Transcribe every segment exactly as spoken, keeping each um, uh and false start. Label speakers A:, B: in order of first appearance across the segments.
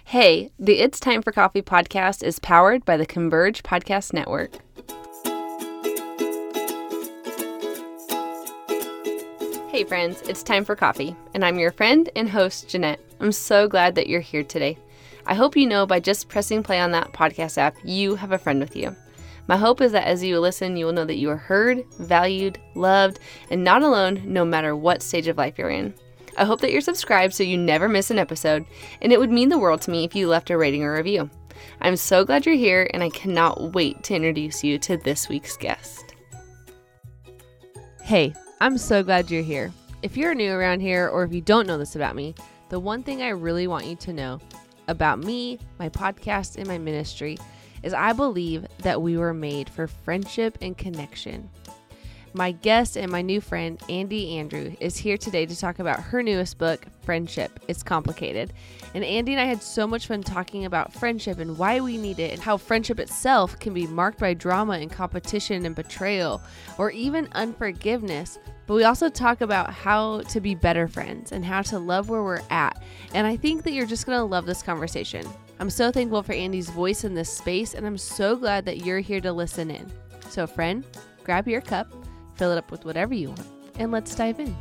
A: Hey, the It's Time for Coffee podcast is powered by the Converge Podcast Network. Hey friends, it's time for coffee, and I'm your friend and host, Jeanette. I'm so glad that you're here today. I hope you know by just pressing play on that podcast app, you have a friend with you. My hope is that as you listen, you will know that you are heard, valued, loved, and not alone no matter what stage of life you're in. I hope that you're subscribed so you never miss an episode, and it would mean the world to me if you left a rating or review. I'm so glad you're here, and I cannot wait to introduce you to this week's guest. Hey, I'm so glad you're here. If you're new around here, or if you don't know this about me, the one thing I really want you to know about me, my podcast, and my ministry is I believe that we were made for friendship and connection. My guest and my new friend, Andy Andrew, is here today to talk about her newest book, Friendship, It's Complicated. And Andy and I had so much fun talking about friendship and why we need it and how friendship itself can be marked by drama and competition and betrayal or even unforgiveness. But we also talk about how to be better friends and how to love where we're at. And I think that you're just going to love this conversation. I'm so thankful for Andy's voice in this space, and I'm so glad that you're here to listen in. So friend, grab your cup, fill it up with whatever you want, and let's dive in.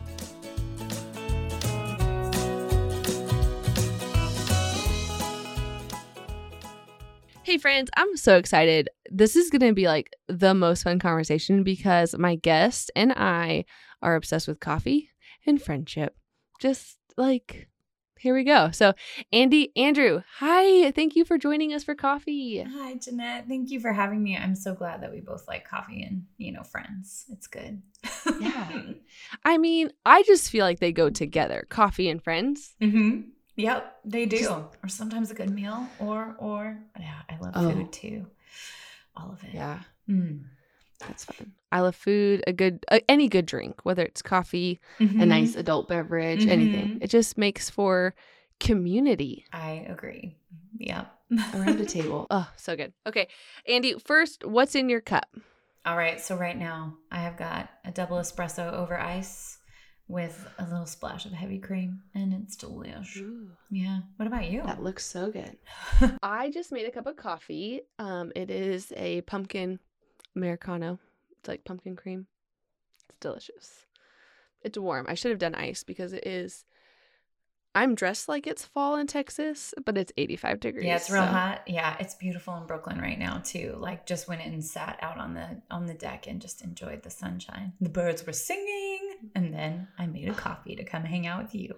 A: Hey friends, I'm so excited. This is going to be like the most fun conversation because my guest and I are obsessed with coffee and friendship. Just like, here we go. So Andy, Andrew, hi. Thank you for joining us for coffee.
B: Hi, Jeanette. Thank you for having me. I'm so glad that we both like coffee and, you know, friends. It's good.
A: Yeah. I mean, I just feel like they go together, coffee and friends.
B: Mm-hmm. Yep, they do.
A: Just,
B: or sometimes a good meal or, or, yeah, I love
A: oh,
B: food too. All of it.
A: Yeah.
B: Mm.
A: That's fun. I love food, a good, uh, any good drink, whether it's coffee,
B: Mm-hmm.
A: a nice adult beverage,
B: Mm-hmm.
A: anything. It just makes for community.
B: I agree. Yep.
A: Around a table. Oh, so good. Okay. Andy, first, what's in your cup?
B: All right. So right now I have got a double espresso over ice with a little splash of heavy cream, and it's delish.
A: Ooh,
B: yeah. What about you?
A: that looks so good. I just made a cup of coffee. Um, it is a pumpkin Americano. It's like pumpkin cream. It's delicious. It's warm. I should have done ice because it is. I'm dressed like it's fall in Texas, but it's eighty-five degrees.
B: Yeah, it's real
A: so.
B: hot. Yeah, it's beautiful in Brooklyn right now too. Like just went and sat out on the on the deck and just enjoyed the sunshine. The birds were singing, and then I made a coffee to come hang out with you.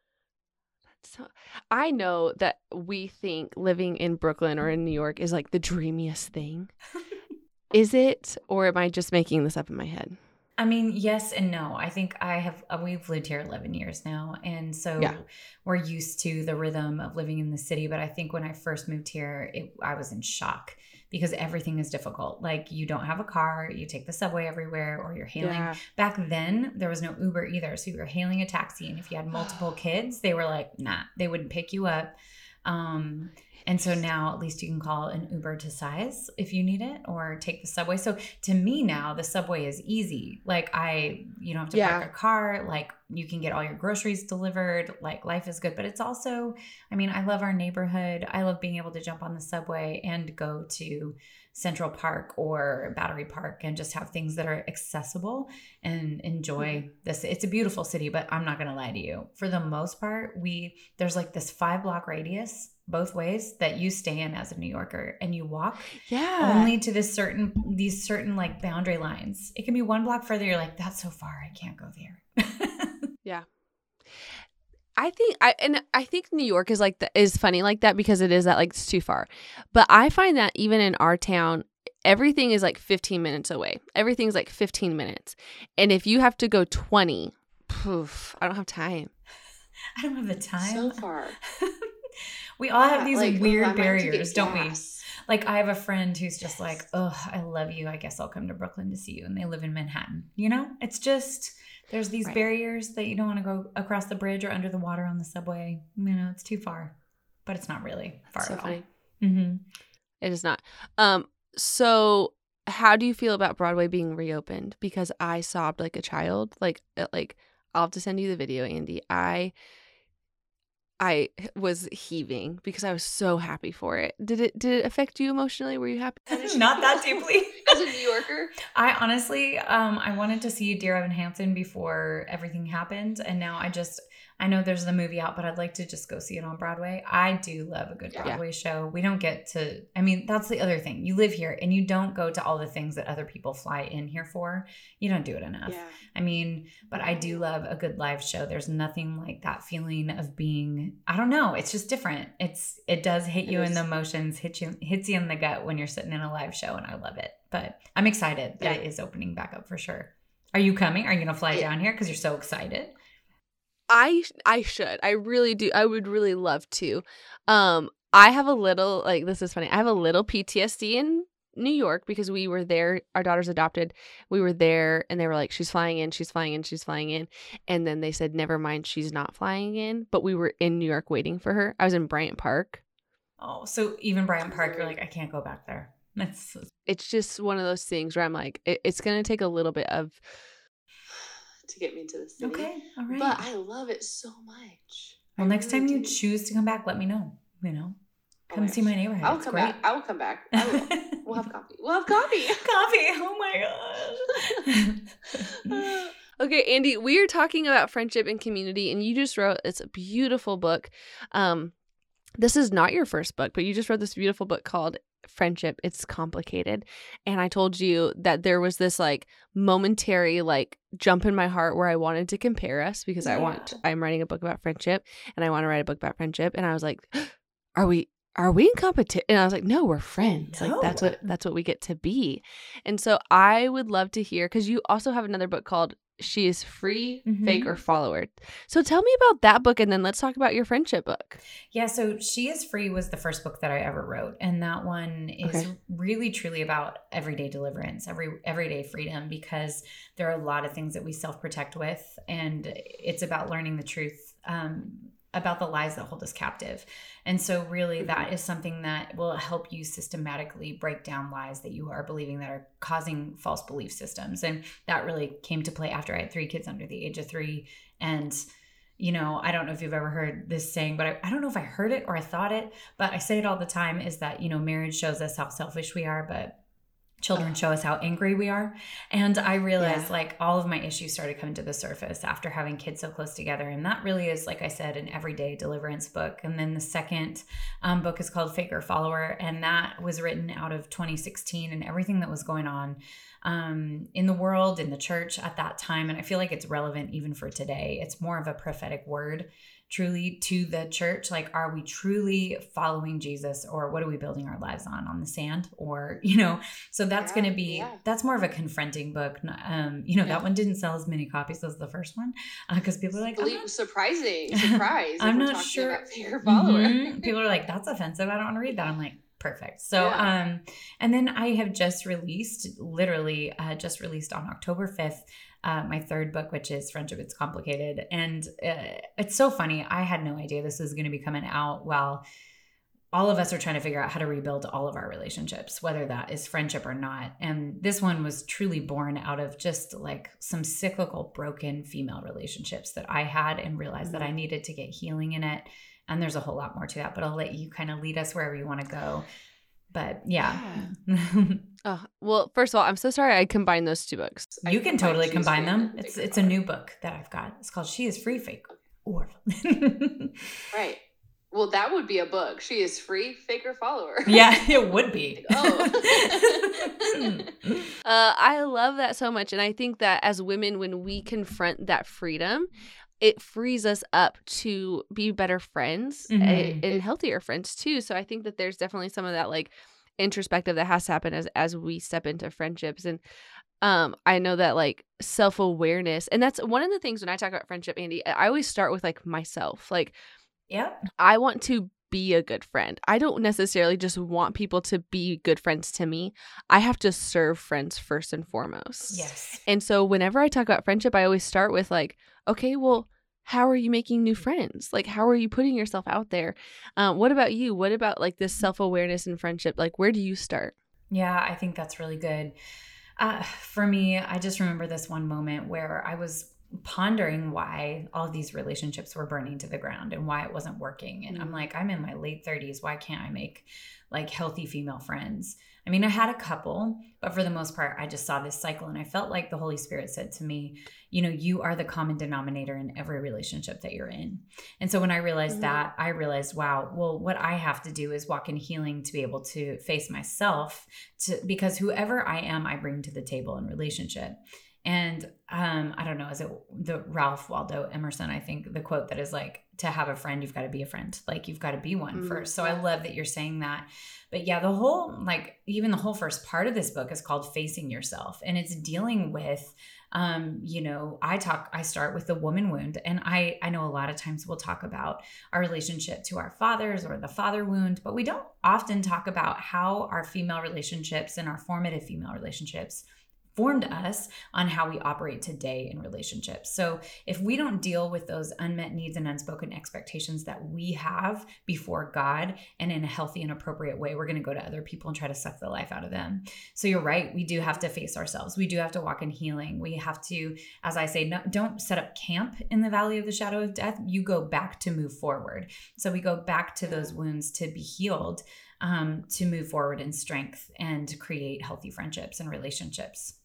A: So, I know that we think living in Brooklyn or in New York is like the dreamiest thing. Is it, or am I just making this up in my head?
B: I mean, yes and no. I think I have, we've lived here eleven years now. And so
A: Yeah.
B: we're used to the rhythm of living in the city. But I think when I first moved here, it, I was in shock because everything is difficult. Like you don't have a car, you take the subway everywhere, or you're hailing.
A: Yeah.
B: Back then, there was no Uber either. So you were hailing a taxi. And if you had multiple kids, they were like, nah, they wouldn't pick you up. Um, And so now at least you can call an Uber to size if you need it or take the subway. So to me now, the subway is easy. Like I, you don't have to
A: Yeah.
B: park a car. Like you can get all your groceries delivered. Like life is good. But it's also, I mean, I love our neighborhood. I love being able to jump on the subway and go to Central Park or Battery Park and just have things that are accessible and enjoy this. It's a beautiful city, but I'm not going to lie to you. For the most part, we, there's like this five block radius both ways that you stay in as a New Yorker, and you walk
A: Yeah.
B: only to this certain, these certain like boundary lines. It can be one block further. You're like, that's so far. I can't go there.
A: Yeah. I think I and I think New York is like the, is funny like that because it is that like it's too far. But I find that even in our town, everything is like fifteen minutes away. Everything's like fifteen minutes. And if you have to go twenty, poof, I don't have time.
B: I don't have the time.
A: So far.
B: We all have
A: Yeah,
B: these
A: like,
B: weird
A: oh, I might have to get
B: barriers, don't we?
A: gas.
B: Like I have a friend who's just like, oh, I love you. I guess I'll come to Brooklyn to see you. And they live in Manhattan. You know, it's just, there's these
A: Right.
B: barriers that you don't want to go across the bridge or under the water on the subway. You know, it's too far, but it's not really far
A: That's so
B: at all.
A: funny.
B: Mm-hmm.
A: It is not. Um. So, how do you feel about Broadway being reopened? Because I sobbed like a child. Like, uh, like I'll have to send you the video, Andy. I I was heaving because I was so happy for it. Did it did it affect you emotionally? Were you happy?
B: Not that deeply.
A: As a New Yorker?
B: I honestly, um, I wanted to see Dear Evan Hansen before everything happened. And now I just, I know there's the movie out, but I'd like to just go see it on Broadway. I do love a good Broadway yeah. show. We don't get to, I mean, that's the other thing. You live here and you don't go to all the things that other people fly in here for. You don't do it enough. Yeah. I mean, but I do love a good live show. There's nothing like that feeling of being, I don't know. It's just different. It's, it does hit you in the emotions, hit you, hits you in the gut when you're sitting in a live show, and I love it. But I'm excited that yeah. it is opening back up for sure. Are you coming? Are you going to fly yeah. down here because you're so excited?
A: I I should. I really do. I would really love to. Um, I have a little, like, this is funny. I have a little P T S D in New York because we were there. Our daughter's adopted. We were there and they were like, she's flying in, she's flying in, she's flying in. And then they said, never mind, she's not flying in. But we were in New York waiting for her. I was in Bryant Park.
B: Oh, so even Bryant Park, you're like, I can't go back there. That's.
A: It's just one of those things where I'm like, it, it's going to take a little bit of to get me into the city.
B: Okay, all right.
A: But I love it so much.
B: Well, I next really time you do. choose to come back, let me know. You know, come oh see my neighborhood.
A: I'll
B: it's
A: come
B: great.
A: back. I will come back. I will. We'll have coffee. We'll have coffee.
B: Coffee. Oh my
A: gosh. Okay, Andy, we are talking about friendship and community, and you just wrote, it's a beautiful book. Um, this is not your first book, but you just wrote this beautiful book called Friendship, It's Complicated. And I told you that there was this like momentary like jump in my heart where I wanted to compare us because yeah. I want I'm writing a book about friendship and I want to write a book about friendship, and I was like, are we are we in competition? And I was like, no, we're friends. No. Like that's what that's what we get to be. And so I would love to hear, because you also have another book called She is Free, mm-hmm. Fake, or Follower. So tell me about that book, and then let's talk about your friendship book.
B: Yeah, so She is Free was the first book that I ever wrote. And that one is okay. really, truly about everyday deliverance, every everyday freedom, because there are a lot of things that we self-protect with. And it's about learning the truth um, about the lies that hold us captive. And so really that is something that will help you systematically break down lies that you are believing that are causing false belief systems. And that really came to play after I had three kids under the age of three. And, you know, I don't know if you've ever heard this saying, but I, I don't know if I heard it or I thought it, but I say it all the time, is that, you know, marriage shows us how selfish we are, but children show us how angry we are. And I realized yeah. like all of my issues started coming to the surface after having kids so close together. And that really is, like I said, an everyday deliverance book. And then the second um, book is called Fake or Follower. And that was written out of twenty sixteen and everything that was going on um, in the world, in the church at that time. And I feel like it's relevant even for today. It's more of a prophetic word truly to the church. Like, are we truly following Jesus, or what are we building our lives on, on the sand? Or, you know, so that's yeah, going to be, yeah. that's more of a confronting book. Um, you know, yeah. that one didn't sell as many copies as the first one because uh, people are like,
A: oh, surprising, surprise.
B: I'm not sure. Mm-hmm. People are like, that's offensive. I don't want to read that. I'm like, perfect. So, yeah. um, and then I have just released, literally uh, just released on October fifth, Uh, my third book, which is Friendship, It's Complicated. And uh, it's so funny. I had no idea this was going to be coming out while all of us are trying to figure out how to rebuild all of our relationships, whether that is friendship or not. And this one was truly born out of just like some cyclical, broken female relationships that I had, and realized mm-hmm. that I needed to get healing in it. And there's a whole lot more to that, but I'll let you kind of lead us wherever you want to go. But yeah.
A: yeah. Oh, well, first of all, I'm so sorry I combined those two books.
B: You can totally combine them. It's it's a new book that I've got. It's called She is Free, Fake, or
A: Right. Well, that would be a book. She is Free, Fake, or Follower.
B: Yeah, it would be.
A: Oh. uh, I love that so much. And I think that as women, when we confront that freedom, it frees us up to be better friends mm-hmm. and, and healthier friends too. So I think that there's definitely some of that like introspective that has to happen as as we step into friendships. And um I know that like self-awareness, and that's one of the things when I talk about friendship, Andy, I always start with like myself. Like,
B: yeah,
A: I want to be a good friend. I don't necessarily just want people to be good friends to me. I have to serve friends first and foremost.
B: Yes.
A: And so whenever I talk about friendship, I always start with like, okay, well, how are you making new friends? Like, how are you putting yourself out there? Um, what about you? What about like this self-awareness and friendship? Like, where do you start?
B: Yeah, I think that's really good. Uh, for me, I just remember this one moment where I was pondering why all of these relationships were burning to the ground and why it wasn't working. And mm-hmm. I'm like, I'm in my late thirties. Why can't I make like healthy female friends? I mean, I had a couple, but for the most part, I just saw this cycle, and I felt like the Holy Spirit said to me, you know, you are the common denominator in every relationship that you're in. And so when I realized mm-hmm. that, I realized, wow, well, what I have to do is walk in healing to be able to face myself, to because whoever I am, I bring to the table in relationship. And um, I don't know, is it the Ralph Waldo Emerson, I think the quote that is like, to have a friend, you've got to be a friend. Like you've got to be one mm-hmm. first. So I love that you're saying that. But yeah, the whole, like even the whole first part of this book is called Facing Yourself. And it's dealing with, um, you know, I talk, I start with the woman wound. And I, I know a lot of times we'll talk about our relationship to our fathers or the father wound, but we don't often talk about how our female relationships and our formative female relationships formed us on how we operate today in relationships. So if we don't deal with those unmet needs and unspoken expectations that we have before God and in a healthy and appropriate way, we're going to go to other people and try to suck the life out of them. So you're right. We do have to face ourselves. We do have to walk in healing. We have to, as I say, no, don't set up camp in the valley of the shadow of death. You go back to move forward. So we go back to those wounds to be healed, um, to move forward in strength and create healthy friendships and relationships.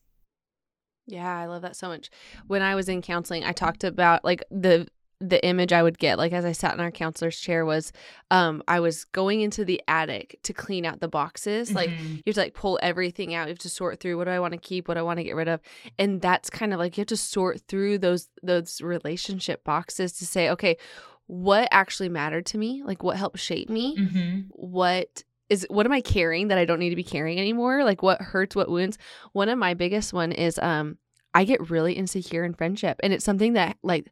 A: Yeah, I love that so much. When I was in counseling, I talked about like the the image I would get, like as I sat in our counselor's chair was um I was going into the attic to clean out the boxes. Mm-hmm. Like you have to like pull everything out. You have to sort through what do I want to keep, what do I want to get rid of. And that's kind of like you have to sort through those those relationship boxes to say, okay, what actually mattered to me? Like what helped shape me? Mm-hmm. What is what am I carrying that I don't need to be carrying anymore? Like what hurts, what wounds? One of my biggest one is um I get really insecure in friendship, and it's something that like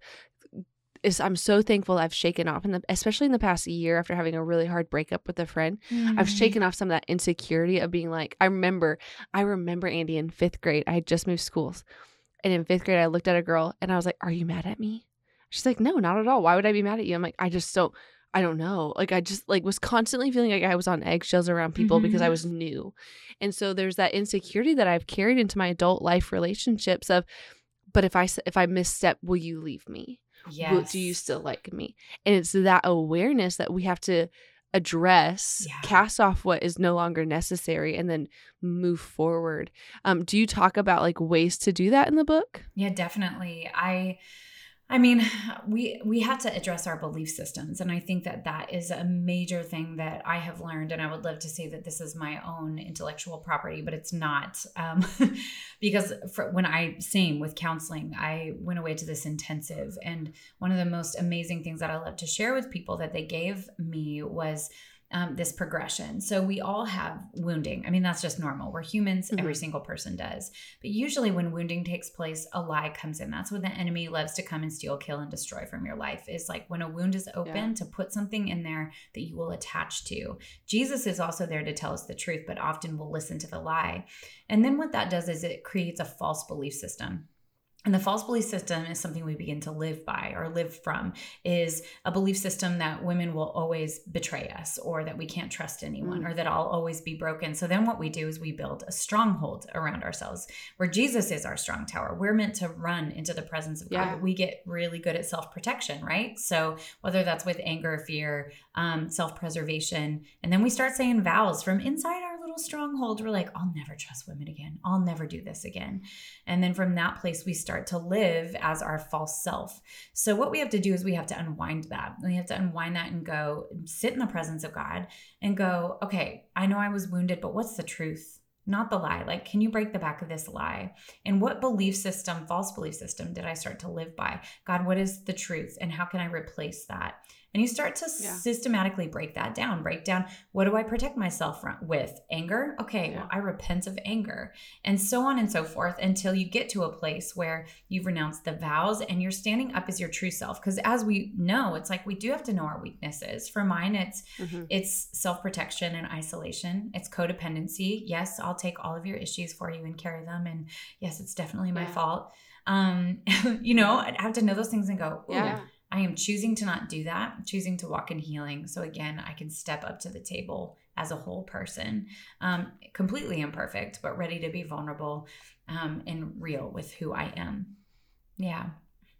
A: is I'm so thankful I've shaken off in the especially in the past year after having a really hard breakup with a friend. Mm-hmm. I've shaken off some of that insecurity of being like I remember I remember Andy in fifth grade. I had just moved schools, and in fifth grade I looked at a girl and I was like, "Are you mad at me?" She's like, "No, not at all. Why would I be mad at you?" I'm like, "I just don't." I don't know. Like I just like was constantly feeling like I was on eggshells around people mm-hmm. because I was new. And so there's that insecurity that I've carried into my adult life relationships of, but if I, if I misstep, will you leave me?
B: Yes.
A: Will, do you still like me? And it's that awareness that we have to address, yeah. cast off what is no longer necessary, and then move forward. Um, do you talk about like ways to do that in the book?
B: Yeah, definitely. I I mean, we we have to address our belief systems. And I think that that is a major thing that I have learned. And I would love to say that this is my own intellectual property, but it's not. Um, because for, when I, same with counseling, I went away to this intensive. And one of the most amazing things that I love to share with people that they gave me was Um, this progression. So we all have wounding. I mean, that's just normal. We're humans. Mm-hmm. Every single person does. But usually when wounding takes place, a lie comes in. That's when the enemy loves to come and steal, kill, and destroy from your life. Is like when a wound is open, yeah. to put something in there that you will attach to. Jesus is also there to tell us the truth, but often we'll listen to the lie. And then what that does is it creates a false belief system. And the false belief system is something we begin to live by or live from, is a belief system that women will always betray us, or that we can't trust anyone, mm. or that I'll always be broken. So then what we do is we build a stronghold around ourselves where Jesus is our strong tower. We're meant to run into the presence of God, yeah. but we get really good at self-protection, right? So whether that's with anger, fear, um, self-preservation, and then we start saying vows from inside our little stronghold. We're like, I'll never trust women again. I'll never do this again. And then from that place, we start to live as our false self. So what we have to do is we have to unwind that. We have to unwind that and go sit in the presence of God and go, okay, I know I was wounded, but what's the truth? Not the lie. Like, can you break the back of this lie? And what belief system, false belief system, did I start to live by? God, what is the truth? And how can I replace that? And you start to yeah. systematically break that down, break down, what do I protect myself from, with? Anger? Okay, yeah. well, I repent of anger, and so on and so forth, until you get to a place where you've renounced the vows and you're standing up as your true self. Because as we know, it's like we do have to know our weaknesses. For mine, it's mm-hmm. it's self-protection and isolation. It's codependency. Yes, I'll take all of your issues for you and carry them. And yes, it's definitely my yeah. fault. Um, you know, I have to know those things and go, yeah. I am choosing to not do that, choosing to walk in healing. So again, I can step up to the table as a whole person, um, completely imperfect, but ready to be vulnerable um, and real with who I am. Yeah.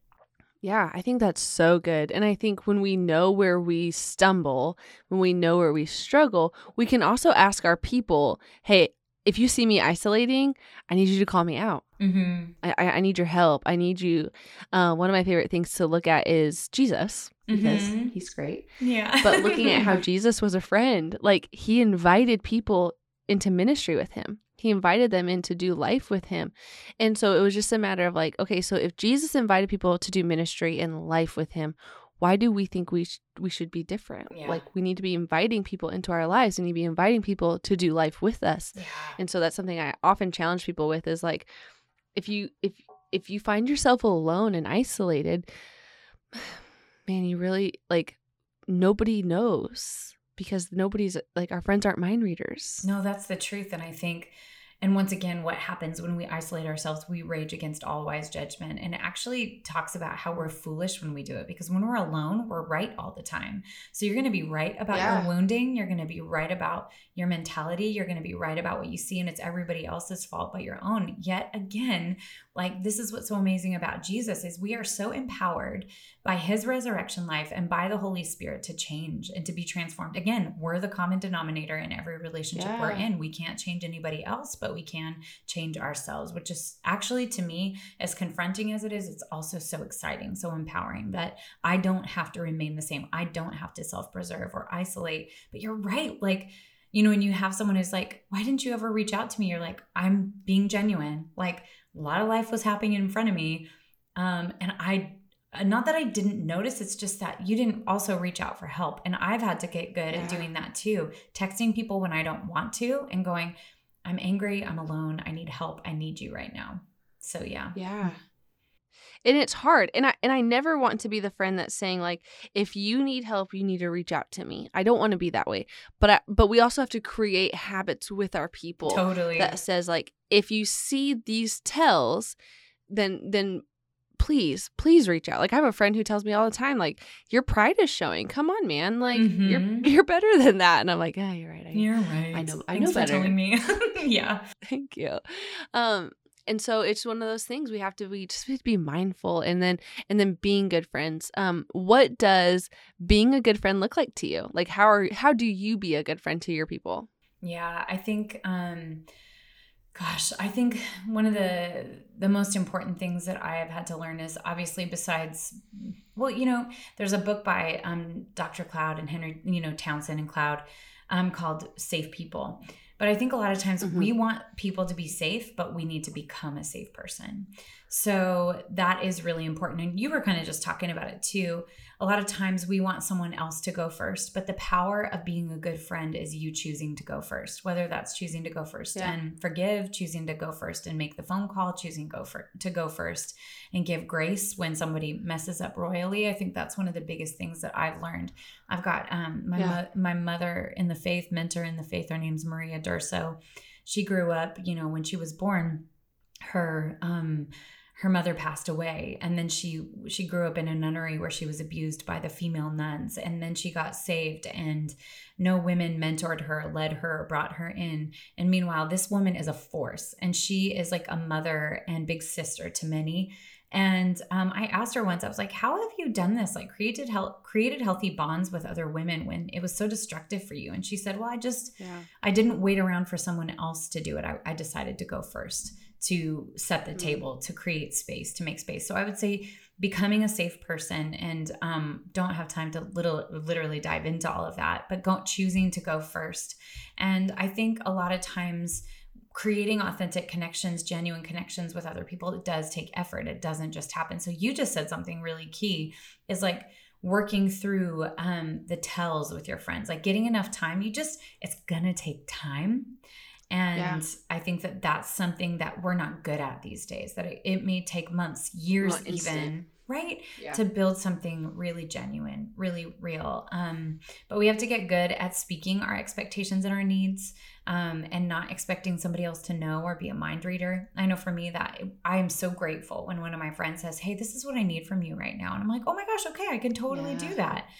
A: Yeah, I think that's so good. And I think when we know where we stumble, when we know where we struggle, we can also ask our people, hey, if you see me isolating, I need you to call me out.
B: Mm-hmm.
A: I, I I need your help. I need you. Uh, one of my favorite things to look at is Jesus, because
B: Mm-hmm.
A: he's great.
B: Yeah.
A: But looking at how Jesus was a friend, like he invited people into ministry with him. He invited them in to do life with him. And so it was just a matter of like, okay, so if Jesus invited people to do ministry and life with him, why do we think we sh- we should be different?
B: Yeah.
A: Like we need to be inviting people into our lives. We need to be inviting people to do life with us.
B: Yeah.
A: And so that's something I often challenge people with is like, if you if if you find yourself alone and isolated, man, you really like nobody knows, because nobody's like, our friends aren't mind readers.
B: No, that's the truth. And I think, and once again, what happens when we isolate ourselves, we rage against all wise judgment. And it actually talks about how we're foolish when we do it, because when we're alone, we're right all the time. So you're going to be right about
A: Yeah.
B: your wounding. You're going to be right about your mentality. You're going to be right about what you see, and it's everybody else's fault but your own. Yet again, like this is what's so amazing about Jesus is we are so empowered by his resurrection life and by the Holy Spirit to change and to be transformed. Again, we're the common denominator in every relationship
A: Yeah.
B: we're in. We can't change anybody else, but we can change ourselves, which is actually, to me, as confronting as it is, it's also so exciting, so empowering that I don't have to remain the same. I don't have to self-preserve or isolate. But you're right. Like, you know, when you have someone who's like, why didn't you ever reach out to me? You're like, I'm being genuine. Like a lot of life was happening in front of me. Um, and I, not that I didn't notice, it's just that you didn't also reach out for help. And I've had to get good
A: Yeah.
B: at doing that too. Texting people when I don't want to and going, I'm angry, I'm alone, I need help, I need you right now. So yeah.
A: Yeah. And it's hard. And I and I never want to be the friend that's saying like, if you need help, you need to reach out to me. I don't want to be that way. But I, but we also have to create habits with our people
B: Totally.
A: that says like, if you see these tells, then then please, please reach out. Like I have a friend who tells me all the time, like, your pride is showing. Come on, man. Like
B: Mhm.
A: you're you're better than that. And I'm like, yeah, you're right. I,
B: You're right.
A: I know- I
B: Thanks
A: know
B: for
A: better.
B: telling me. Yeah.
A: Thank you. Um, and so it's one of those things we have to we just have to be mindful, and then and then being good friends. Um, what does being a good friend look like to you? Like how are how do you be a good friend to your people?
B: Yeah, I think, um, gosh, I think one of the the most important things that I have had to learn is obviously besides, well, you know, there's a book by um, Doctor Cloud and Henry, you know, Townsend and Cloud um, called Safe People. But I think a lot of times
A: Mhm.
B: we want people to be safe, but we need to become a safe person. So that is really important. And you were kind of just talking about it too. A lot of times we want someone else to go first, but the power of being a good friend is you choosing to go first, whether that's choosing to go first
A: Yeah.
B: and forgive, choosing to go first and make the phone call, choosing go for, to go first and give grace when somebody messes up royally. I think that's one of the biggest things that I've learned. I've got um, my,
A: Yeah.
B: mo- my mother in the faith, mentor in the faith, her name's Maria Durso. She grew up, you know, when she was born, her um her mother passed away, and then she she grew up in a nunnery where she was abused by the female nuns, and then she got saved, and no women mentored her, led her, brought her in. And meanwhile, this woman is a force, and she is like a mother and big sister to many. And um, I asked her once, I was like, how have you done this? Like created health, created healthy bonds with other women when it was so destructive for you? And she said, well, I just,
A: Yeah.
B: I didn't wait around for someone else to do it. I, I decided to go first, to set the
A: Mm.
B: table, to create space, to make space. So I would say becoming a safe person, and um, don't have time to little, literally dive into all of that, but go, choosing to go first. And I think a lot of times creating authentic connections, genuine connections with other people, it does take effort. It doesn't just happen. So you just said something really key, is like working through um, the tells with your friends, like getting enough time. You just, it's going to take time. And
A: Yeah.
B: I think that that's something that we're not good at these days, that it, it may take months, years,
A: Not instant.
B: even, right?
A: Yeah.
B: To build something really genuine, really real. Um, but we have to get good at speaking our expectations and our needs, um, and not expecting somebody else to know or be a mind reader. I know for me that I am so grateful when one of my friends says, hey, this is what I need from you right now. And I'm like, oh my gosh, okay, I can totally
A: Yeah.
B: do that.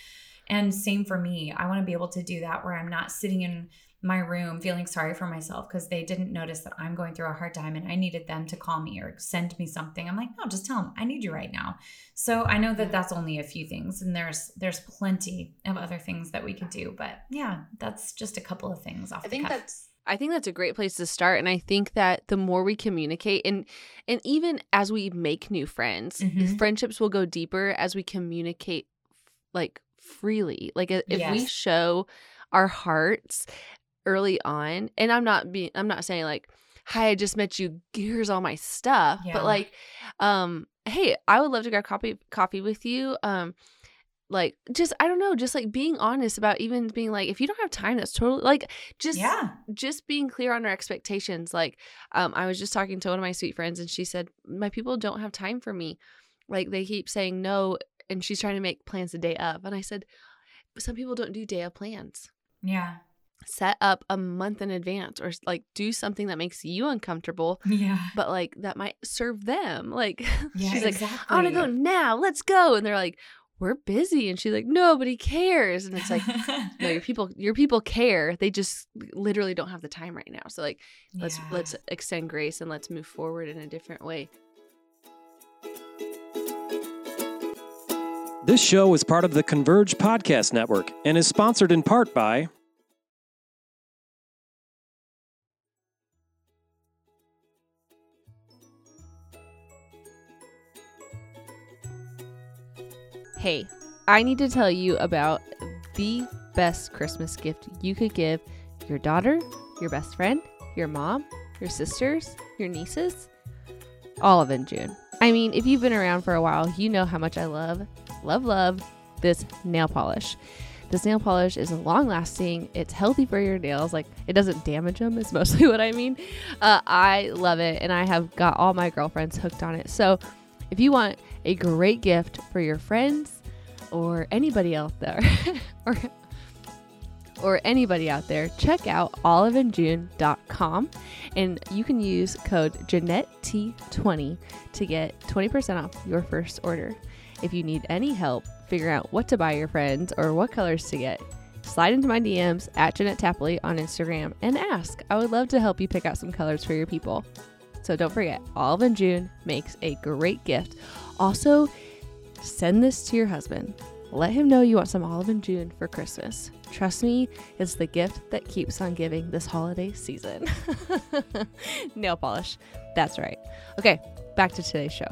B: And same for me. I want to be able to do that where I'm not sitting in my room feeling sorry for myself because they didn't notice that I'm going through a hard time and I needed them to call me or send me something. I'm like, no, just tell them I need you right now. So I know that that's only a few things, and there's there's plenty of other things that we could do. But yeah, that's just a couple of things off
A: I
B: the
A: think
B: cuff.
A: that's I think that's a great place to start. And I think that the more we communicate and and even as we make new friends,
B: Mhm.
A: friendships will go deeper as we communicate like freely. Like if we
B: Yes.
A: show our hearts early on, and I'm not being I'm not saying like, hi, I just met you, here's all my stuff.
B: Yeah.
A: But like, um, hey, I would love to grab coffee coffee with you. Um like just I don't know, just like being honest about even being like, if you don't have time, that's totally like just
B: Yeah.
A: just being clear on our expectations. Like um I was just talking to one of my sweet friends and she said, my people don't have time for me. Like they keep saying no, and she's trying to make plans the day of. And I said, some people don't do day of plans.
B: Yeah.
A: Set up a month in advance, or like do something that makes you uncomfortable,
B: Yeah.
A: but like that might serve them. Like
B: Yeah,
A: she's like,
B: exactly.
A: I want to go now, let's go. And they're like, we're busy. And she's like, nobody cares. And it's like, no, your people your people care, they just literally don't have the time right now. So like let's
B: Yeah.
A: let's extend grace and let's move forward in a different way.
C: This show is part of the Converge Podcast Network and is sponsored in part by
A: Hey, I need to tell you about the best Christmas gift you could give your daughter, your best friend, your mom, your sisters, your nieces, all of in June. I mean, if you've been around for a while, you know how much I love, love, love this nail polish. This nail polish is long lasting. It's healthy for your nails. Like, it doesn't damage them is mostly what I mean. Uh, I love it, and I have got all my girlfriends hooked on it. So if you want a great gift for your friends or anybody out there, or or anybody out there, check out olive and june dot com, and you can use code Jeanette T twenty to get twenty percent off your first order. If you need any help figuring out what to buy your friends or what colors to get, slide into my D Ms at Jeanette Tapley on Instagram and ask. I would love to help you pick out some colors for your people. So don't forget, Olive and June makes a great gift. Also, send this to your husband. Let him know you want some Olive and June for Christmas. Trust me, it's the gift that keeps on giving this holiday season. Nail polish. That's right. Okay, back to today's show.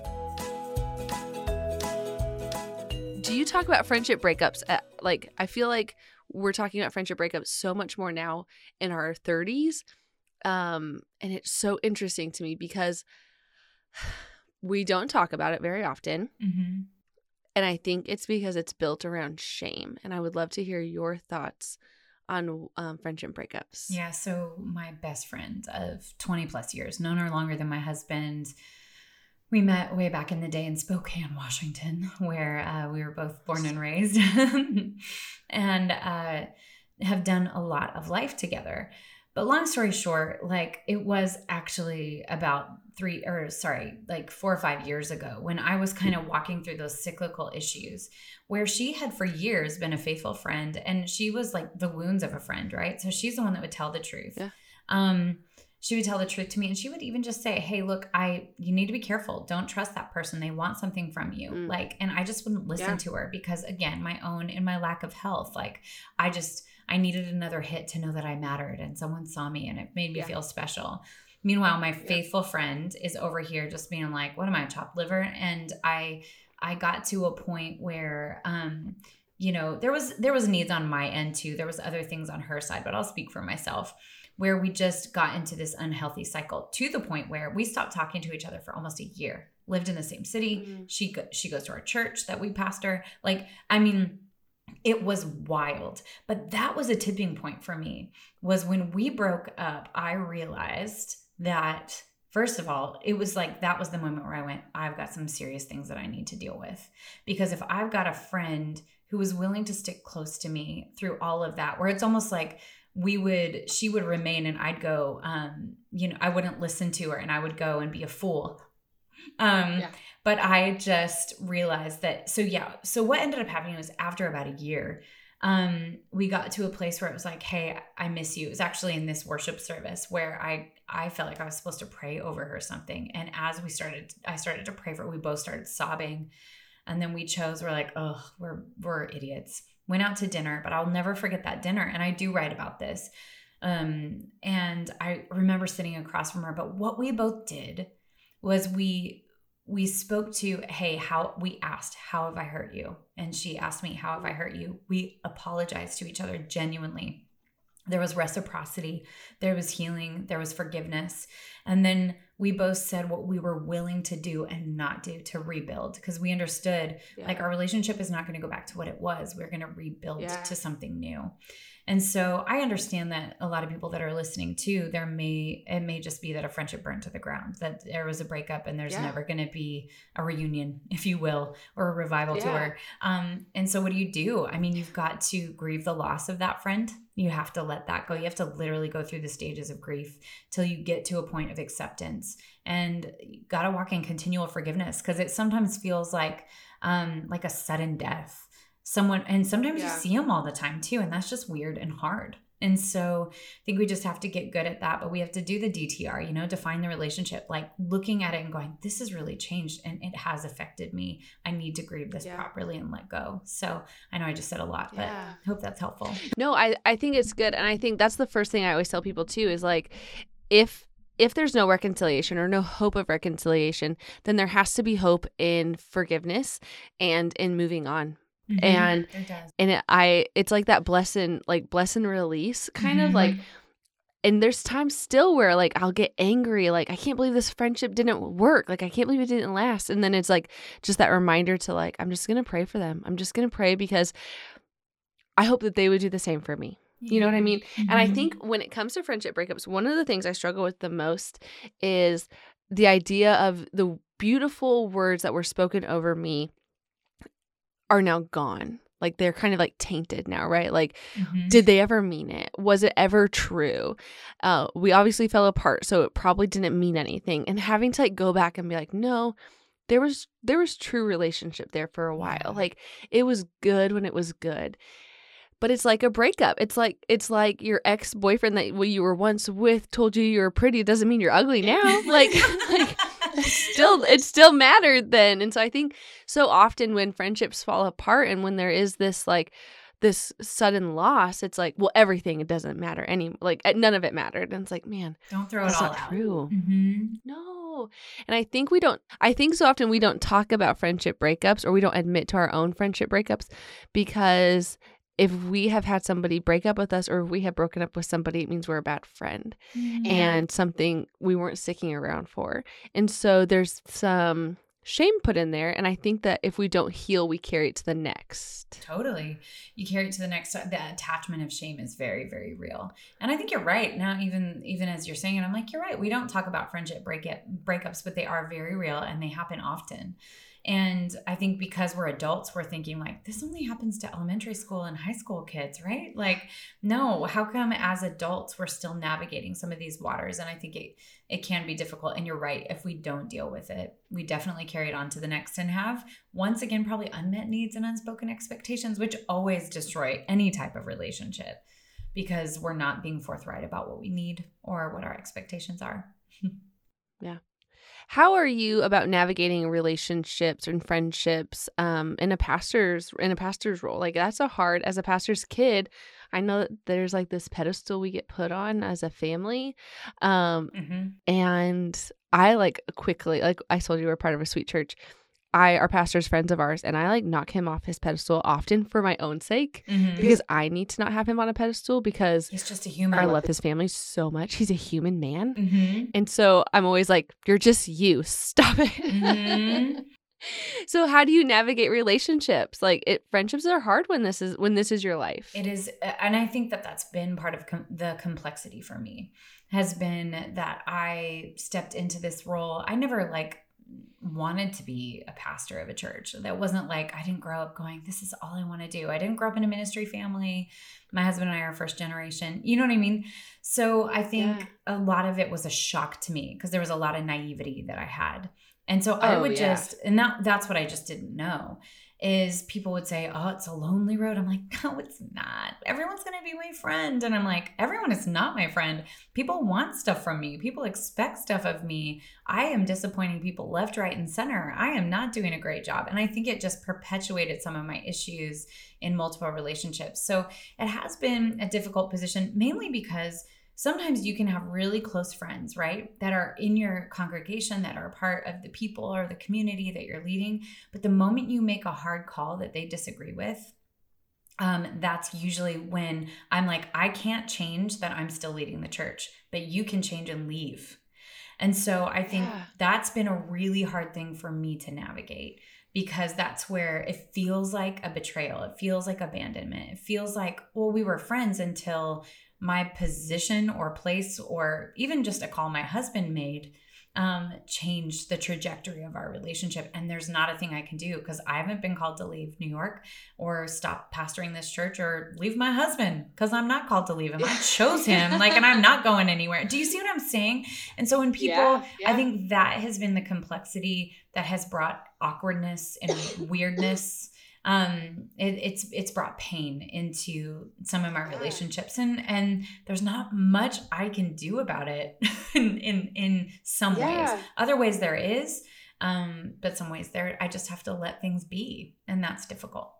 A: Do you talk about friendship breakups? At, like, I feel like we're talking about friendship breakups so much more now in our thirties. Um, and it's so interesting to me because we don't talk about it very often.
B: Mm-hmm.
A: And I think it's because it's built around shame. And I would love to hear your thoughts on um, friendship breakups.
B: Yeah. So my best friend of twenty plus years, known her longer than my husband. We met way back in the day in Spokane, Washington, where uh, we were both born and raised and uh, have done a lot of life together. But long story short, like it was actually about three or sorry, like four or five years ago when I was kind of walking through those cyclical issues where she had for years been a faithful friend, and she was like the wounds of a friend, right? So she's the one that would tell the truth.
A: Yeah.
B: Um, she would tell the truth to me, and she would even just say, hey, look, I, you need to be careful. Don't trust that person. They want something from you.
A: Mm.
B: Like, and I just wouldn't listen
A: Yeah.
B: to her because again, my own, in my lack of health, like I just, I needed another hit to know that I mattered and someone saw me and it made me
A: Yeah.
B: feel special. Meanwhile, my faithful friend is over here just being like, what am I, chopped liver? And I, I got to a point where, um, you know, there was, there was needs on my end too. There was other things on her side, but I'll speak for myself, where we just got into this unhealthy cycle to the point where we stopped talking to each other for almost a year, lived in the same city.
A: Mm-hmm.
B: She, go, she goes to our church that we pastor. Like, I mean, it was wild, but that was a tipping point for me, was when we broke up, I realized that first of all, it was like, that was the moment where I went, I've got some serious things that I need to deal with. Because if I've got a friend who was willing to stick close to me through all of that, where it's almost like we would, she would remain and I'd go, um, you know, I wouldn't listen to her and I would go and be a fool Um,
A: Yeah.
B: But I just realized that, so yeah, so what ended up happening was after about a year, um, we got to a place where it was like, hey, I miss you. It was actually in this worship service where I, I felt like I was supposed to pray over her something. And as we started, I started to pray for her, we both started sobbing. And then we chose, we're like, oh, we're, we're idiots. Went out to dinner, but I'll never forget that dinner. And I do write about this. Um, and I remember sitting across from her, but what we both did was we, we spoke to, hey, how, we asked, how have I hurt you? And she asked me, how have I hurt you? We apologized to each other genuinely. There was reciprocity, there was healing, there was forgiveness. And then we both said what we were willing to do and not do to rebuild, because we understood
A: Yeah.
B: like our relationship is not going to go back to what it was. We're going to rebuild
A: Yeah.
B: to something new. And so I understand that a lot of people that are listening too, there may, it may just be that a friendship burned to the ground, that there was a breakup and there's
A: Yeah.
B: never going to be a reunion, if you will, or a revival
A: Yeah.
B: tour. Um, and so what do you do? I mean, you've got to grieve the loss of that friend. You have to let that go. You have to literally go through the stages of grief till you get to a point of acceptance, and you got to walk in continual forgiveness, because it sometimes feels like, um, like a sudden death. Someone, and sometimes
A: Yeah.
B: you see them all the time too. And that's just weird and hard. And so I think we just have to get good at that, but we have to do the D T R, you know, define the relationship, like looking at it and going, this has really changed and it has affected me. I need to grieve this
A: Yeah.
B: properly and let go. So I know I just said a lot, but
A: Yeah.
B: I hope that's helpful.
A: No, I, I think it's good. And I think that's the first thing I always tell people too, is like, if if there's no reconciliation or no hope of reconciliation, then there has to be hope in forgiveness and in moving on.
B: Mm-hmm.
A: And
B: It does.
A: and it, I it's like that bless and like bless and release kind of like, and there's times still where like I'll get angry, like I can't believe this friendship didn't work, like I can't believe it didn't last. And then it's like just that reminder to like, I'm just gonna pray for them. I'm just gonna pray because I hope that they would do the same for me. You know what I mean?
B: Mm-hmm.
A: And I think when it comes to friendship breakups, one of the things I struggle with the most is the idea of the beautiful words that were spoken over me are now gone. Like they're kind of like tainted now, right? Like,
B: Mhm.
A: did they ever mean it? Was it ever true? Uh, we obviously fell apart, so it probably didn't mean anything. And having to like go back and be like, no, there was there was true relationship there for a while.
B: Yeah.
A: Like it was good when it was good. But it's like a breakup. It's like it's like your ex-boyfriend that you were once with told you you were pretty. It doesn't mean you're ugly now. like, like still it still mattered then. And so I think so often when friendships fall apart and when there is this like this sudden loss, it's like, well, everything, it doesn't matter any like none of it mattered. And it's like, man,
B: Don't throw it
A: that's
B: all
A: not
B: out.
A: true.
B: Mm-hmm.
A: No. And I think we don't, I think so often we don't talk about friendship breakups, or we don't admit to our own friendship breakups, because if we have had somebody break up with us, or if we have broken up with somebody, it means we're a bad friend and something we weren't sticking around for. And so there's some shame put in there. And I think that if we don't heal, we carry it to the next.
B: Totally. You carry it to the next. The attachment of shame is very, very real. And I think you're right. Now, even even as you're saying it, I'm like, you're right. We don't talk about friendship breakup breakups, but they are very real and they happen often. And I think because we're adults, we're thinking like, this only happens to elementary school and high school kids, right? Like, no, how come as adults, we're still navigating some of these waters? And I think it, it can be difficult. And you're right. If we don't deal with it, we definitely carry it on to the next and have, once again, probably unmet needs and unspoken expectations, which always destroy any type of relationship, because we're not being forthright about what we need or what our expectations are.
A: Yeah. How are you about navigating relationships and friendships um, in a pastor's in a pastor's role? Like that's a hard, as a pastor's kid, I know that there's like this pedestal we get put on as a family. Um,
B: Mm-hmm.
A: and I like quickly, like I told you, we're part of a sweet church. I, our pastor's friends of ours, and I like knock him off his pedestal often for my own sake,
B: Mm-hmm.
A: because I need to not have him on a pedestal, because
B: He's just a human.
A: I love his family so much. He's a human man.
B: Mm-hmm.
A: And so I'm always like, you're just you. Stop it.
B: Mm-hmm.
A: So how do you navigate relationships? Like it, friendships are hard when this is when this is your life.
B: It is, and I think that that's been part of com- the complexity for me, has been that I stepped into this role. I never like wanted to be a pastor of a church. That wasn't like, I didn't grow up going, this is all I want to do. I didn't grow up in a ministry family. My husband and I are first generation. You know what I mean? So I think
A: Yeah.
B: a lot of it was a shock to me, because there was a lot of naivety that I had. And so I
A: Oh,
B: would
A: yeah.
B: just, and that that's what I just didn't know, is people would say, oh, it's a lonely road. I'm like, no, it's not. Everyone's going to be my friend. And I'm like, everyone is not my friend. People want stuff from me. People expect stuff of me. I am disappointing people left, right, and center. I am not doing a great job. And I think it just perpetuated some of my issues in multiple relationships. So it has been a difficult position, mainly because sometimes you can have really close friends, right, that are in your congregation, that are a part of the people or the community that you're leading. But the moment you make a hard call that they disagree with, um, that's usually when I'm like, I can't change that I'm still leading the church, but you can change and leave. And so I think
A: Yeah.
B: that's been a really hard thing for me to navigate, because that's where it feels like a betrayal. It feels like abandonment. It feels like, well, we were friends until my position or place, or even just a call my husband made, um, changed the trajectory of our relationship. And there's not a thing I can do, because I haven't been called to leave New York or stop pastoring this church or leave my husband, because I'm not called to leave him. I chose him, like, and I'm not going anywhere. Do you see what I'm saying? And so when people,
A: Yeah, yeah.
B: I think that has been the complexity that has brought awkwardness and weirdness. Um, it, it's, it's brought pain into some of my relationships, and, and there's not much I can do about it in, in, in some
A: Yeah.
B: ways. Other ways there is, um, but some ways there, I just have to let things be, and that's difficult.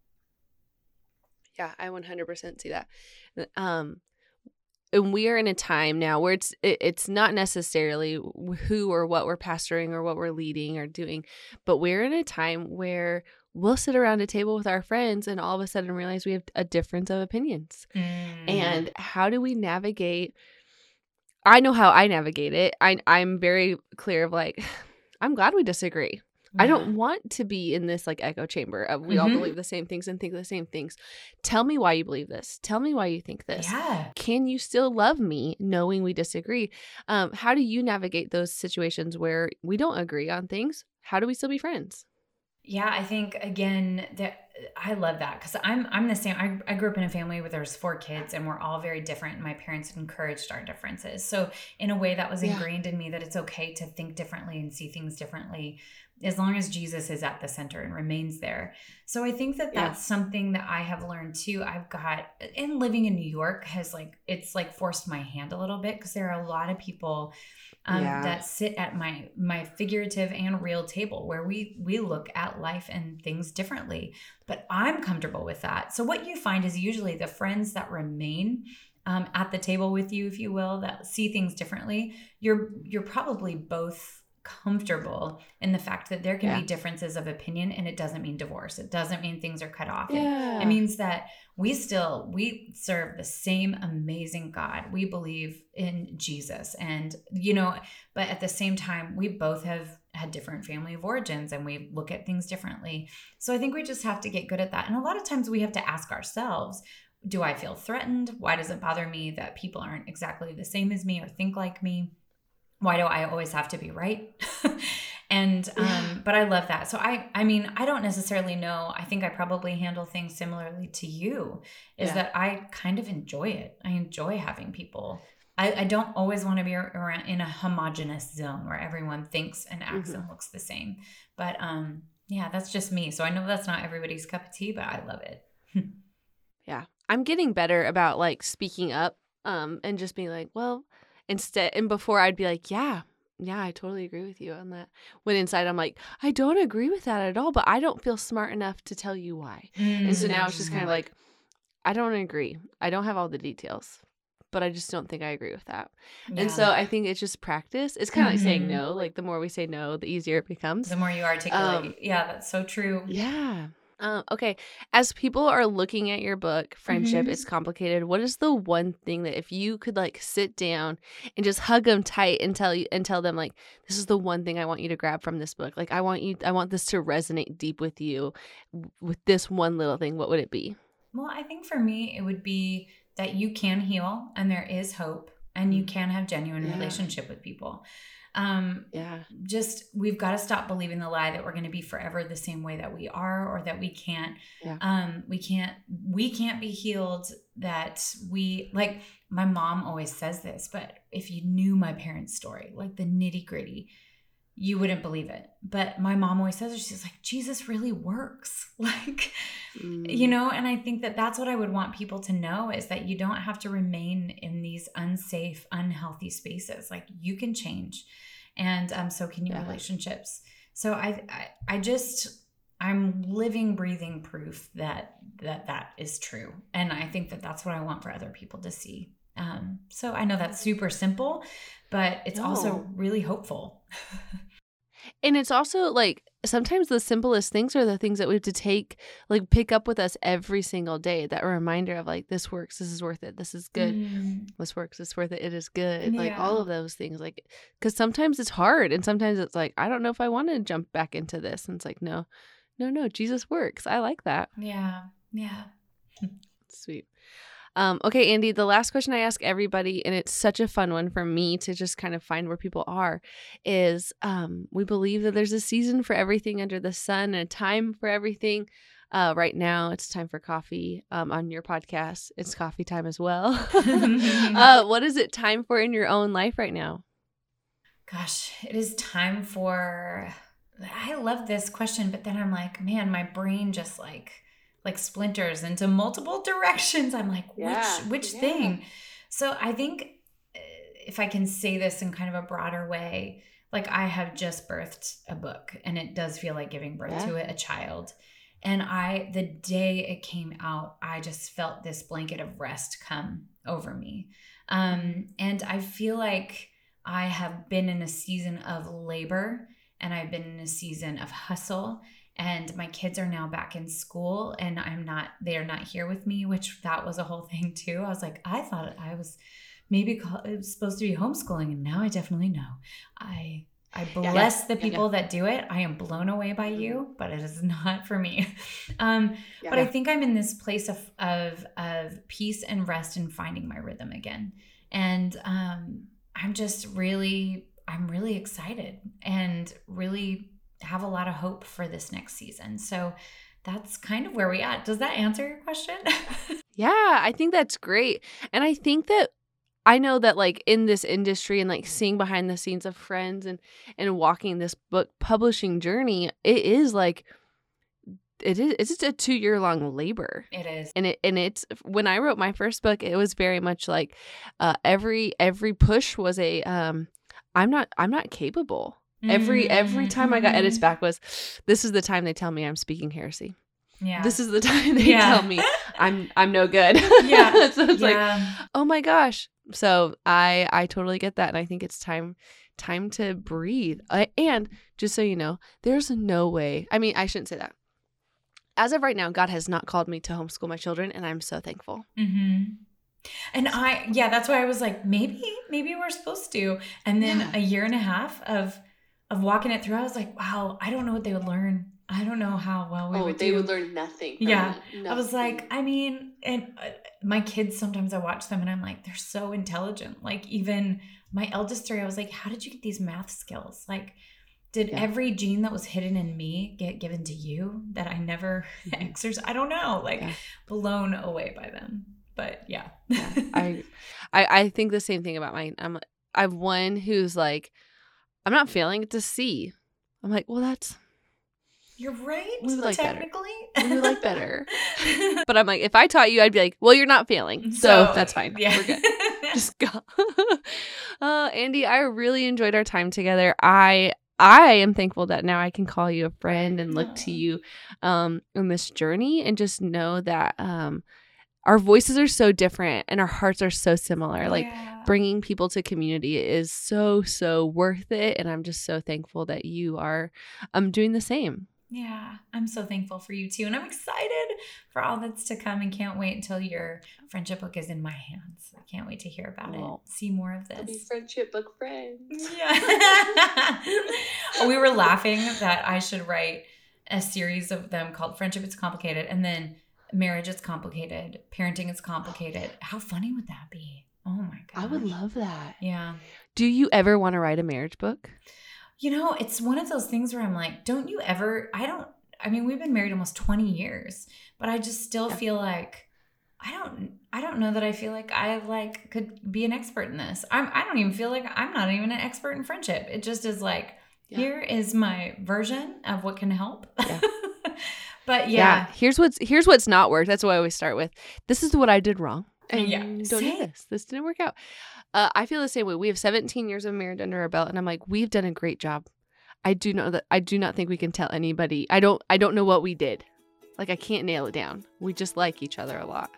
A: Yeah, I one hundred percent see that. Um, and we are in a time now where it's it, it's not necessarily who or what we're pastoring or what we're leading or doing, but we're in a time where we'll sit around a table with our friends and all of a sudden realize we have a difference of opinions.
B: Mm.
A: And how do we navigate? I know how I navigate it. I, I'm very clear of like, I'm glad we disagree. I don't want to be in this like echo chamber of we all
B: Mhm.
A: believe the same things and think the same things. Tell me why you believe this. Tell me why you think this.
B: Yeah.
A: Can you still love me knowing we disagree? Um, how do you navigate those situations where we don't agree on things? How do we still be friends?
B: Yeah, I think again that I love that, because I'm I'm the same. I, I grew up in a family where there's four kids and we're all very different, and my parents encouraged our differences. So in a way that was
A: Yeah.
B: ingrained in me that it's okay to think differently and see things differently, as long as Jesus is at the center and remains there. So I think that
A: Yeah.
B: that's something that I have learned too. I've got, and living in New York has like, it's like forced my hand a little bit, because there are a lot of people Um,
A: Yeah.
B: that sit at my my figurative and real table where we we look at life and things differently. But I'm comfortable with that. So what you find is usually the friends that remain um, at the table with you, if you will, that see things differently, you're you're probably both comfortable in the fact that there can
A: Yeah.
B: be differences of opinion, and it doesn't mean divorce. It doesn't mean things are cut off. It-
A: Yeah.
B: It means that we still, we serve the same amazing God. We believe in Jesus, and, you know, but at the same time, we both have had different family of origins and we look at things differently. So I think we just have to get good at that. And a lot of times we have to ask ourselves, do I feel threatened? Why does it bother me that people aren't exactly the same as me or think like me? Why do I always have to be right? And, um,
A: Yeah.
B: but I love that. So I, I mean, I don't necessarily know. I think I probably handle things similarly to you, is
A: Yeah.
B: that I kind of enjoy it. I enjoy having people. I, I don't always want to be around in a homogenous zone where everyone thinks and acts
A: Mhm.
B: and looks the same. But, um, yeah, that's just me. So I know that's not everybody's cup of tea, but I love it.
A: Yeah. I'm getting better about like speaking up um and just being like, well, instead and before I'd be like, yeah, yeah, I totally agree with you on that. When inside I'm like, I don't agree with that at all, but I don't feel smart enough to tell you why. And so now it's just kind of like, I don't agree. I don't have all the details, but I just don't think I agree with that. And so I think it's just practice. It's kind of like saying
B: Mhm.
A: no. Like the more we say no, the easier it becomes.
B: The more you articulate.
A: Um,
B: yeah, that's so true.
A: Yeah. Um, okay. As people are looking at your book, Friendship
B: Mhm.
A: is Complicated, what is the one thing that if you could like sit down and just hug them tight and tell you and tell them like, this is the one thing I want you to grab from this book. Like I want you, I want this to resonate deep with you w- with this one little thing. What would it be?
B: Well, I think for me, it would be that you can heal and there is hope and you can have genuine
A: Yeah.
B: relationship with people. Um,
A: Yeah.
B: just, we've got to stop believing the lie that we're going to be forever the same way that we are, or that we can't,
A: Yeah.
B: um, we can't, we can't be healed, that we, like my mom always says this, but if you knew my parents' story, like the nitty gritty, you wouldn't believe it. But my mom always says, she's like, Jesus really works. Like, mm. you know, and I think that that's what I would want people to know is that you don't have to remain in these unsafe, unhealthy spaces. Like you can change. And um, so can your yeah. relationships. So I, I, I just, I'm living, breathing proof that, that that is true. And I think that that's what I want for other people to see. Um, so I know that's super simple, but it's no. also really hopeful.
A: And it's also like sometimes the simplest things are the things that we have to take, like pick up with us every single day. That reminder of like, this works, this is worth it, this is good, mm. this works, this is worth it, it is good. Yeah. Like all of those things, like, because sometimes it's hard and sometimes it's like, I don't know if I want to jump back into this. And it's like, no, no, no, Jesus works. I like that.
B: Yeah. Yeah.
A: Sweet. Um, okay, Andy, the last question I ask everybody, and it's such a fun one for me to just kind of find where people are, is um, we believe that there's a season for everything under the sun and a time for everything. Uh, right now, it's time for coffee. Um, on your podcast, it's coffee time as well. uh, what is it time for in your own life right now?
B: Gosh, it is time for, I love this question, but then I'm like, man, my brain just like, like splinters into multiple directions. I'm like, yeah, which, which yeah. thing? So I think if I can say this in kind of a broader way, like I have just birthed a book and it does feel like giving birth yeah. to a, a child. And I, the day it came out, I just felt this blanket of rest come over me. Um, and I feel like I have been in a season of labor and I've been in a season of hustle. And my kids are now back in school and I'm not, they are not here with me, which that was a whole thing too. I was like, I thought I was maybe call, it was supposed to be homeschooling. And now I definitely know. I, I bless yeah, yeah. the people yeah, yeah. that do it. I am blown away by you, but it is not for me. Um, yeah. But I think I'm in this place of, of, of peace and rest and finding my rhythm again. And um, I'm just really, I'm really excited and really have a lot of hope for this next season. So that's kind of where we at. Does that answer your question?
A: Yeah, I think that's great. And I think that I know that like in this industry and like seeing behind the scenes of friends and, and walking this book publishing journey, it is like, it is, it's just a two year long labor.
B: It is.
A: And it, and it's, when I wrote my first book, it was very much like uh, every, every push was a, um, I'm not, I'm not capable. Every every time I got edits back was, this is the time they tell me I'm speaking heresy. Yeah. This is the time they yeah. tell me I'm I'm no good. Yeah. So it's yeah. like, oh my gosh. So I I totally get that, and I think it's time time to breathe. I, and just so you know, there's no way. I mean, I shouldn't say that. As of right now, God has not called me to homeschool my children, and I'm so thankful.
B: Mm-hmm. And I yeah, that's why I was like, maybe maybe we're supposed to. And then yeah. a year and a half of of walking it through, I was like, wow, I don't know what they would learn. I don't know how well we
A: oh,
B: would
A: they
B: do.
A: would learn nothing.
B: Yeah.
A: Nothing.
B: I was like, I mean, and uh, my kids, sometimes I watch them and I'm like, they're so intelligent. Like even my eldest three, I was like, how did you get these math skills? Like, did yeah. every gene that was hidden in me get given to you that I never mm-hmm. exercised? I don't know. Like yeah. blown away by them. But yeah.
A: yeah. I, I I think the same thing about mine. I'm I have one who's like, I'm not failing, it's a C. I'm like, well, that's...
B: You're right,
A: we would like
B: technically.
A: Better. We would like better. But I'm like, if I taught you, I'd be like, well, you're not failing. So, so that's fine. Yeah. We're good. Just go. uh, Andy, I really enjoyed our time together. I I am thankful that now I can call you a friend and look to you um, in this journey and just know that um, our voices are so different and our hearts are so similar. Like yeah. bringing people to community is so, so worth it. And I'm just so thankful that you are um, doing the same.
B: Yeah, I'm so thankful for you too. And I'm excited for all that's to come and can't wait until your friendship book is in my hands. I can't wait to hear about oh, it. See more of this.
A: We'll be friendship book friends.
B: Yeah. We were laughing that I should write a series of them called Friendship It's Complicated and then Marriage It's Complicated, Parenting It's Complicated. How funny would that be? Oh my gosh.
A: I would love that.
B: Yeah.
A: Do you ever want to write a marriage book?
B: You know, it's one of those things where I'm like, don't you ever, I don't, I mean, we've been married almost twenty years, but I just still yeah. feel like, I don't, I don't know that I feel like I like could be an expert in this. I'm, I don't even feel like I'm not even an expert in friendship. It just is like Yeah. Here is my version of what can help.
A: Yeah.
B: But yeah.
A: yeah. Here's what's here's what's not worked. That's what I always start with. This is what I did wrong. And
B: yeah.
A: don't
B: Same.
A: do this. This didn't work out. Uh, I feel the same way. We have seventeen years of marriage under our belt, and I'm like, we've done a great job. I do know that I do not think we can tell anybody. I don't I don't know what we did. Like, I can't nail it down. We just like each other a lot.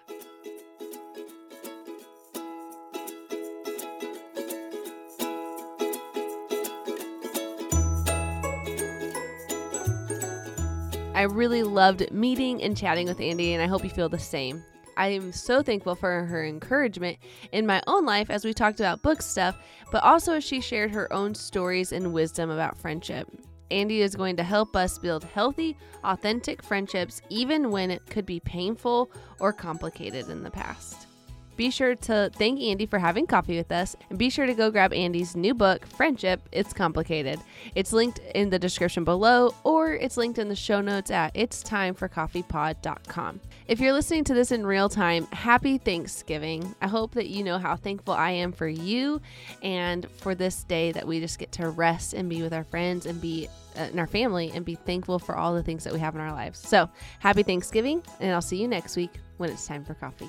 A: I really loved meeting and chatting with Andi, and I hope you feel the same. I am so thankful for her encouragement in my own life as we talked about book stuff, but also as she shared her own stories and wisdom about friendship. Andi is going to help us build healthy, authentic friendships, even when it could be painful or complicated in the past. Be sure to thank Andi for having coffee with us, and be sure to go grab Andi's new book, Friendship, It's Complicated. It's linked in the description below, or it's linked in the show notes at its time for coffee pod dot com. If you're listening to this in real time, happy Thanksgiving. I hope that you know how thankful I am for you and for this day that we just get to rest and be with our friends and be uh, in our family and be thankful for all the things that we have in our lives. So happy Thanksgiving, and I'll see you next week when it's time for coffee.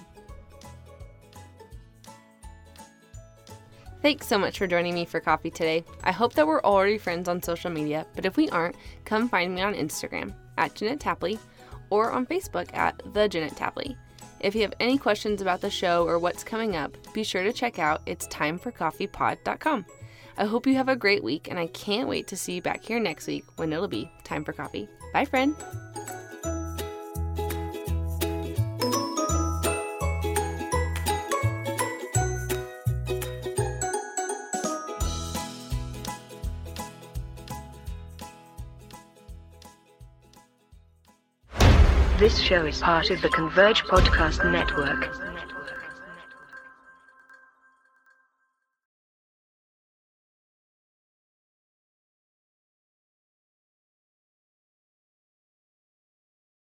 A: Thanks so much for joining me for coffee today. I hope that we're already friends on social media, but if we aren't, come find me on Instagram at Jeanette Tapley or on Facebook at The Jeanette Tapley. If you have any questions about the show or what's coming up, be sure to check out its time for coffee pod dot com. I hope you have a great week, and I can't wait to see you back here next week when it'll be time for coffee. Bye, friend.
D: This show is part of the Converge Podcast Network.